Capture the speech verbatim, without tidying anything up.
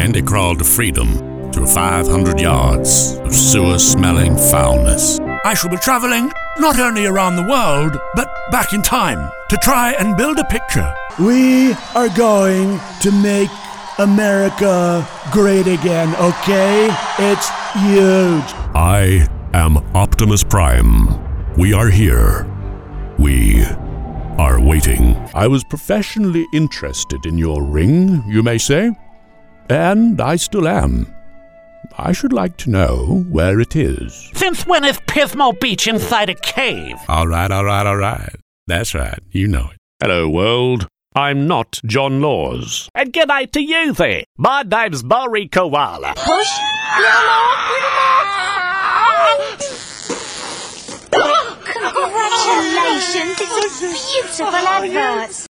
Andy crawled to freedom through five hundred yards of sewer-smelling foulness. I shall be travelling not only around the world, but back in time to try and build a picture. We are going to make America great again, okay? It's huge. I am Optimus Prime. We are here. We are waiting. I was professionally interested in your ring, you may say, and I still am. I should like to know where it is. Since when is Pismo Beach inside a cave? All right, all right, all right. That's right. You know it. Hello, world. I'm not John Laws. And good night to you there. My name's Maury Koala. Push. Congratulations, this is beautiful adverts.